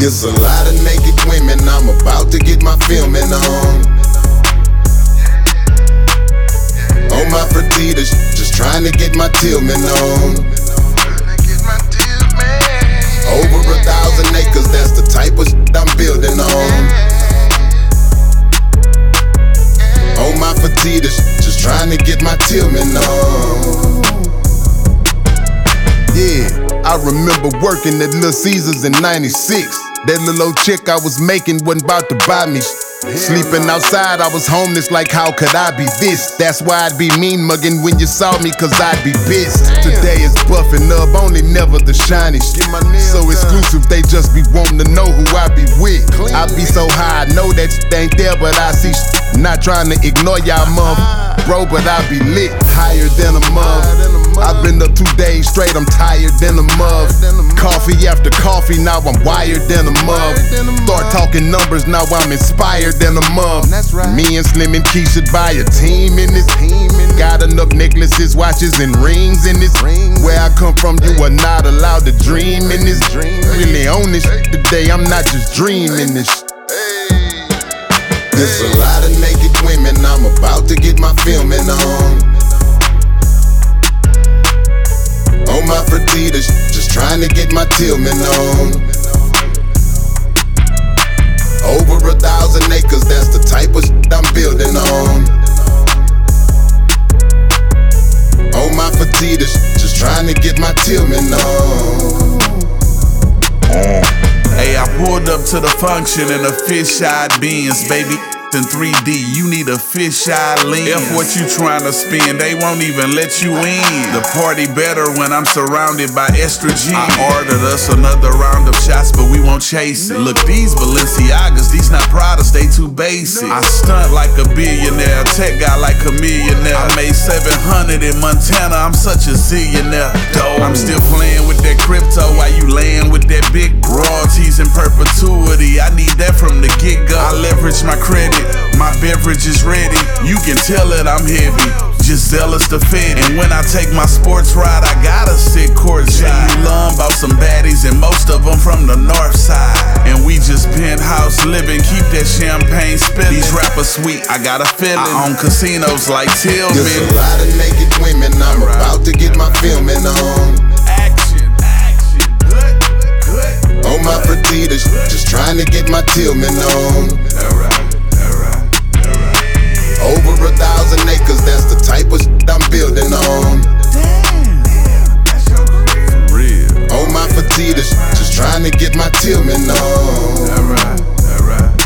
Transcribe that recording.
It's a lot of naked women, I'm about to get my filming on. On my Fertitas, just trying to get my Tillman on. Over 1,000 acres, that's the type of shit I'm building on. On my Fertitas, just trying to get my Tillman on. Yeah, I remember working at Little Caesars in '96. That little old chick I was making wasn't about to buy me. Sleeping outside, I was homeless, like how could I be this? That's why I'd be mean mugging when you saw me, cause I'd be pissed. Today is buffing up, only never the shiny shit. So exclusive, they just be wanting to know who I be with. I be so high, I know that shit ain't there, but I see shit. Not trying to ignore y'all bro, but I be lit, higher than a mug. I've been up 2 days straight, I'm tired than a mug. Coffee after coffee, now I'm wired than a mug. Start talking numbers, now I'm inspired than a mug. Me and Slim and Key should buy a team in this. Got enough necklaces, watches, and rings in this. Where I come from, you are not allowed to dream in this. Really own this today, I'm not just dreaming this. There's a lot of naked women, I'm about to get my filming on. On my Fertitas, just trying to get my Tillman on. Over 1,000 acres, that's the type of shit I'm building on. On my Fertitas, just trying to get my Tillman on. Hey, I pulled up to the function in a fish-eyed Benz, baby. In 3D, you need a fish-eye lens. If what you trying to spend, they won't even let you in. The party better when I'm surrounded by estrogen. I ordered us another round of shots, but we won't chase it. Look, these Balenciagas, these not Pradas, they too basic. I stunt like a billionaire, tech guy like a millionaire. I made 700 in Montana, I'm such a zillionaire. I'm still playing with that crypto while you laying with that big royalties in perpetuity. I need that from the get-go. I leverage my credit. My beverage is ready, you can tell that I'm heavy, just zealous to fit. And when I take my sports ride, I gotta sit courtside. Lum about some baddies and most of them from the north side. And we just penthouse living, keep that champagne spilling. These rappers sweet, I got a feeling. I own casinos like Tillman. There's a lot of naked women, I'm about to get my filming on. Action, good. On my Fertitas, just trying to get my Tillman on. Over 1,000 acres, that's the type of shit I'm building on. Damn, that's your career. For real. On my Fertitas, just trying to get my Tillman on. Alright.